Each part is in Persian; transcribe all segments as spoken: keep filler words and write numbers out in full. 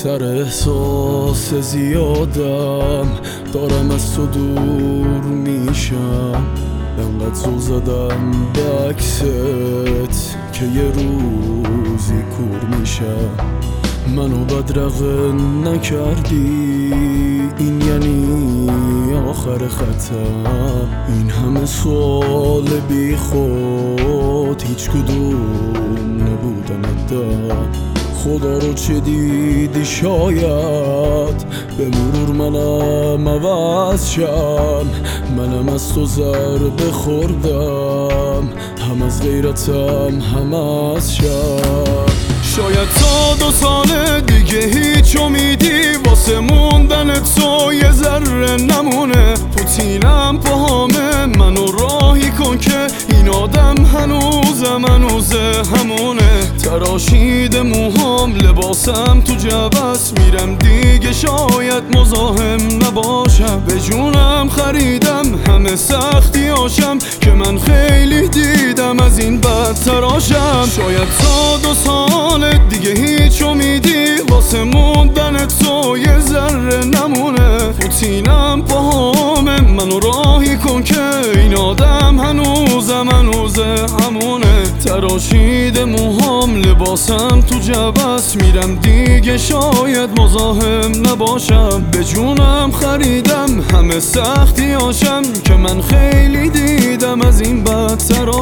سر احساس زیادم دارم از تو دور میشم، انقدر زل زدم به عکست که یه روزی کور میشم. منو بدرقه نکردی، این یعنی آخر خطم. این همه سوال بی خود هیچ کدوم نبودن ادام. خدا رو چه دیدی شاید به مرور منم عوض شم. منم از تو ضربه خوردم، هم از غیرتم هم از شم. شاید تا دو سال دیگه هیچ امیدی واسه موندن تو یه ذره نمونه. تو تینم پاهامه، منو راهی کن که این آدم هنوزم هنوزه همونه. تراشیده موهام، لباسم تو جبس، میرم دیگه شاید مزاحم نباشم. به جونم خریدم همه سختی هاشم که من خیلی دیدم از این بد تراشم. شاید تا دو سال دیگه هیچ امیدی واسه موندن تو یه ذره نمونه. فوتینم پاهامه، منو راهی کن که این آدم هنوزم هنوزه همونه. تراشیده موهام، لباسم تو جبس، میرم دیگه شاید مزاحم نباشم. به جونم خریدم همه سختی هاشم که من خیلی دیدم از این بد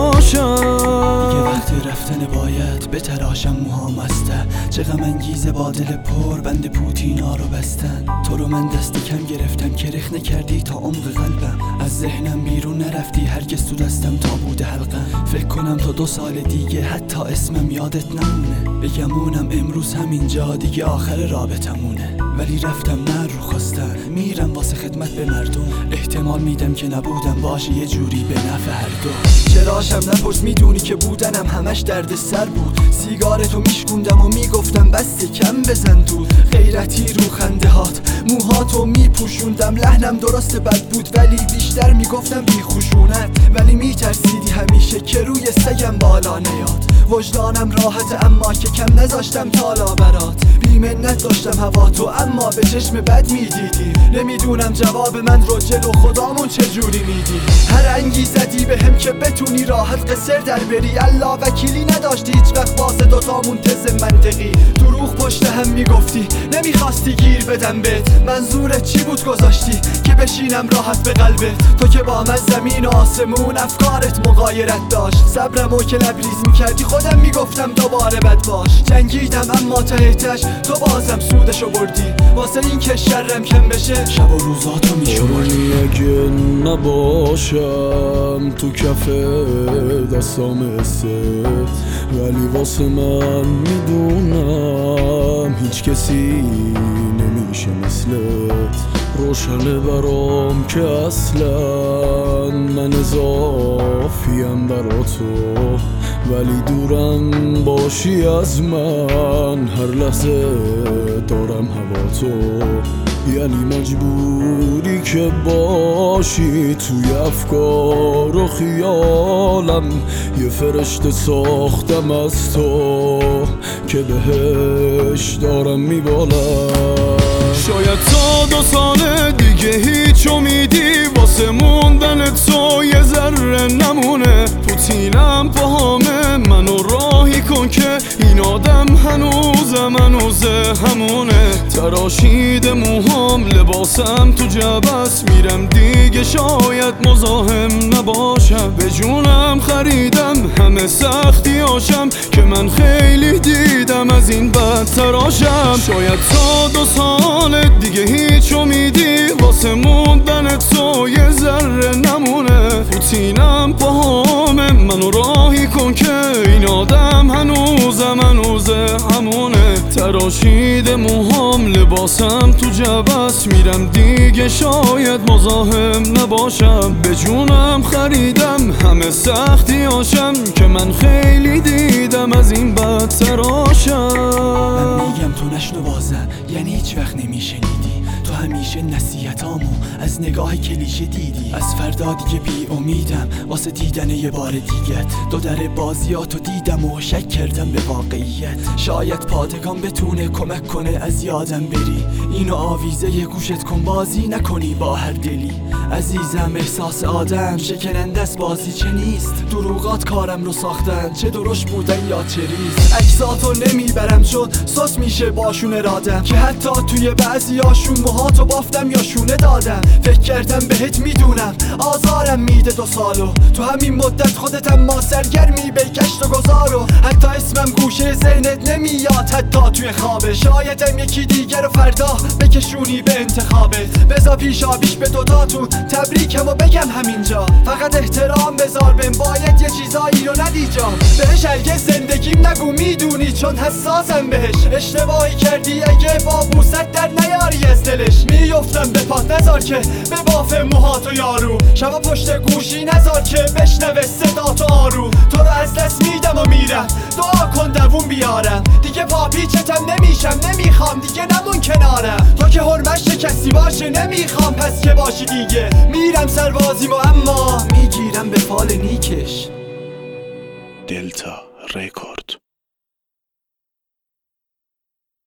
تراشم. یه وقتی رفتن باید به تراشم موهام استه. چه غم انگیزه با دل پر بند پوتینا رو بستن. تو رو من دست کم گرفتم که رخ نکردی تا عمق قلبم. از ذهنم بیرون نرفتی، هرگز تو دستم تا بود حلقم. فکر کنم تا دو سال دیگه حتی اسمم یادت نمونه. بگمونم امروز همینجا دیگه آخر رابطمونه. ولی رفتم نه رو خواستن، میرم واسه خدمت به مردم. احتمال میدم که نبودم باشه یه جوری به نفع هر دو. چراشم نپرس، میدونی که بودنم همش درد سر بود. سیگارتو میشکوندم و میگفتم بس کم بزن دود. غیرتی رو خنده هات، موهاتو میپوشوندم. لحنم درست بد بود ولی بیشتر میگفتم بی خشونت. ولی میترسیدی همیشه که روی سگم بالا نیاد. وجدانم راحت اما که کم نذاشتم تالا برات. بی منت داشتم هوا تو اما به چشم بد میدیدی. نمیدونم جواب من رو جلو خدامون چجوری میدی. هر انگی زدی به هم که بتونی راحت قصر در بری. الله وکیلی نداشتی هیچ وقت واسه دوتامون تز منطقی. دروغ پشت هم میگفتی، نمیخواستی گیر بدم بهت. منظورت چی بود گذاشتی که بشینم راحت به قلبت؟ تو که با من زمین و آسمون افکارت مغایرت داشت. صبرمو که لبریز میکردی خودم میگفتم دوباره بد باش. جنگیدم اما تهتش تو بازم سودشو بردی. واسه این که شرم کم بشه شب و روزاتو میشوردی. اگه نباشم تو کف دستام است، ولی واسه من میدونم هیچ کسی نمیشه مثلت. روشنه برام که اصلا من اضافیم برا تو، ولی دورم باشی از من هر لحظه دارم هوا تو. یعنی مجبوری که باشی توی افکار و خیالم. یه فرشته ساختم از تو که بهش دارم میبالم. شاید تا دو سال دیگه هیچ امیدی واسه موندن تو یه ذره نمونه. پوتینم پاهامه، منو راهی کن که این آدم هنوزم هنوزه همونه. تراشیده موهام، لباسم تو جبس، میرم دیگه شاید مزاحم نباشم. به جونم خریدم همه سختی هاشم که من خیلی دیدم از این بد تراشم. شاید تا دو سال دیگه هیچ امیدی واسه موندن تو یه ذره نمونه. فوتینم پاهامه، منو راهی کن که این آدم هنوزم هنوزه همونه. تراشیده موهام، لباسم تو جبس، میرم دیگه شاید مزاحم نباشم. به جونم خریدم همه سختی هاشم که من خیلی دیدم از این بد تراشم. من میگم تو نشنو بازم، یعنی هیچ وقت نمیشنیدی. تو همیشه نصیحتامو از نگاه کلیشه دیدی. از فردا دیگه بی امیدم واسه دیدن یه بار دیگت. دو در بازی توضیحاتو دیدم و شک کردم به واقعیت. شاید پادگان بتونه کمک کنه از یادم بری. اینو آویزه گوشت کن بازی نکنی با هر دلی. عزیزم احساس آدم شکننده است بازی چه نیست. دروغات کارم رو ساختن چه درشت بودن یا چه ریز. عکساتو نمیبرم چون سوس میشه باشون ارادم که حتی توی بعضی هاشون موهاتو بافتم یا شونه دادم. فکر کردم بهت میدونم آزارم میده دو سالو. تو همین مدت خودت اما سرگرمی به گشت و گذارو. حتی اسمم گوشه ذهنت نمیاد حتی توی خوابه. شایدم یکی دیگر رو فردا بکشونی به انتخابت. بذار پیشا پیش به دوتاتون تبریکم و بگم همینجا. فقط احترام بذار بهم باید یه چیزایی رو ندی جام. بهش هرگز زندگیم نگو میدونی چون حساسم بهش. اشتباهی کردی اگه با بوست در نیاری از دلش. میفتم به پات نذار که به باف موهاتو یارو. شبا پشت گوشی نذار که بشنوه صداتو آرو. تو رو از دست میدم و میرم دعا کن دوون بیارم. دیگه پاپیچتم نمیشم نمیخوام دیگه نمون کنارم. تو که حرمش کسی باشه نمیخوام پس که باشی دیگه. میرم سربازیمو اما میگیرم به فال نیکش. دلتا رکورد.